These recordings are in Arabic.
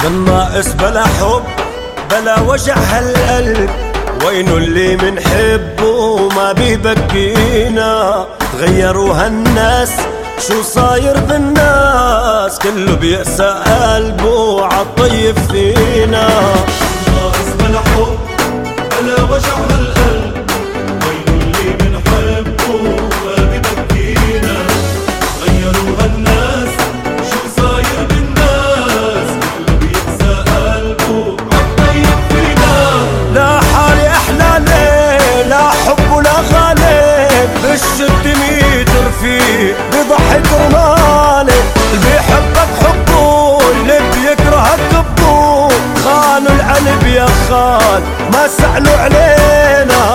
الناقص بلا حب بلا وجع هالقلب، وينو اللي منحبه ما بيبكينا. غيروا هالناس شو صاير بالناس، كله بيأسى قلبه عالطيب فينا. الناقص بلا حب بلا وجع هالقلب، وينو اللي منحبه ما بيبكينا. غيروا هالناس شو صاير بالناس، كله بيأسى قلبه عالطيب فينا. لا حالي احلى ليه، لا حب ولا غالي، بالشد ميتر فيه بضحك رمالي. اللي بيحبك حبه، اللي بيكرهك كبه، خانوا القلب يا خان ما سألوا علينا.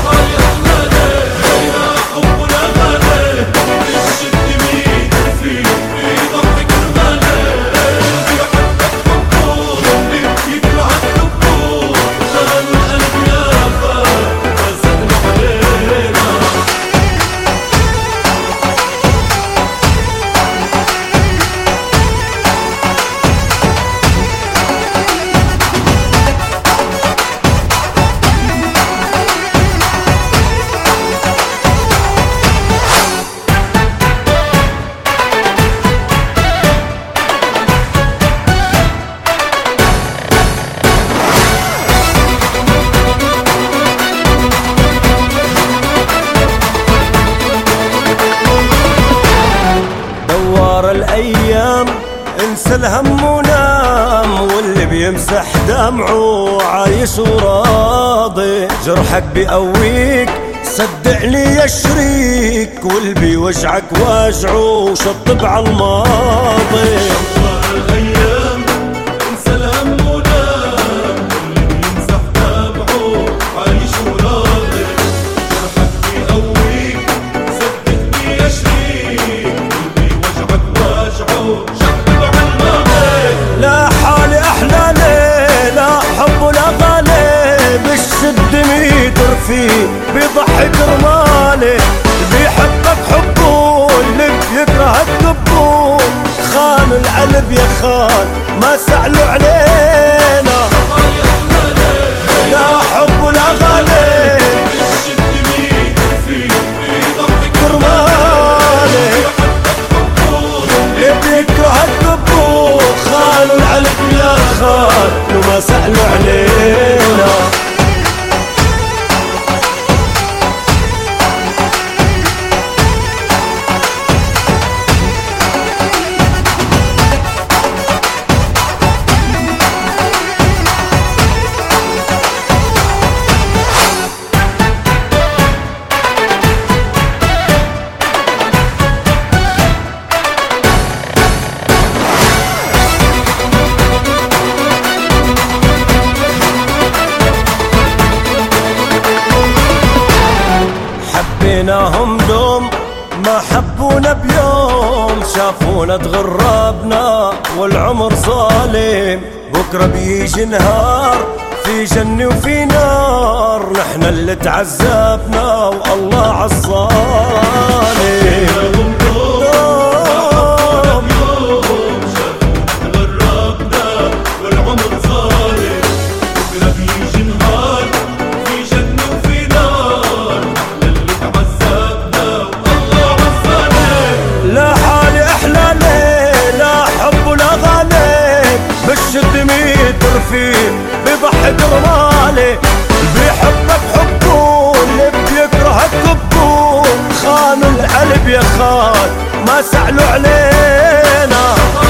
دوار الايام انسى الهم ونام، واللي بيمسح دمعه عايش وراضي. جرحك بيقويك صدقني يا شريك، واللي بيوجعك واجعه شطب عالماضي. دوار الايام انسى الهم ونام، واللي بيمسح دمعه عايش وراضي. جرحك بيقويك صدقني يا شريك، لا حالي احلى ليه، لا حب ولا غالي، بالشد ميتر فيه بيضحك رمالي. اللي بيحبك حبه، اللي بيكرهك كبه، خان القلب يا خان ما سألوا علينا. لا حب ولا غالي، بالشد ميتر فيه بيضحك رمالي. اللي بيكرهك كبه، خانوا القلب يا خان وما سألوا علينا. حبيناهم دوم ما حبونا بيوم، شافونا تغربنا والعمر ظالم. بكرة بيجي نهار في جنة وفي نار، نحنا اللي تعذبنا والله عالظالم. بالشد ميتر فيه بضحك رمالي. بيحبك حبه، اللي بيكرهك كبه، خان القلب يا خان ما سألوا علينا.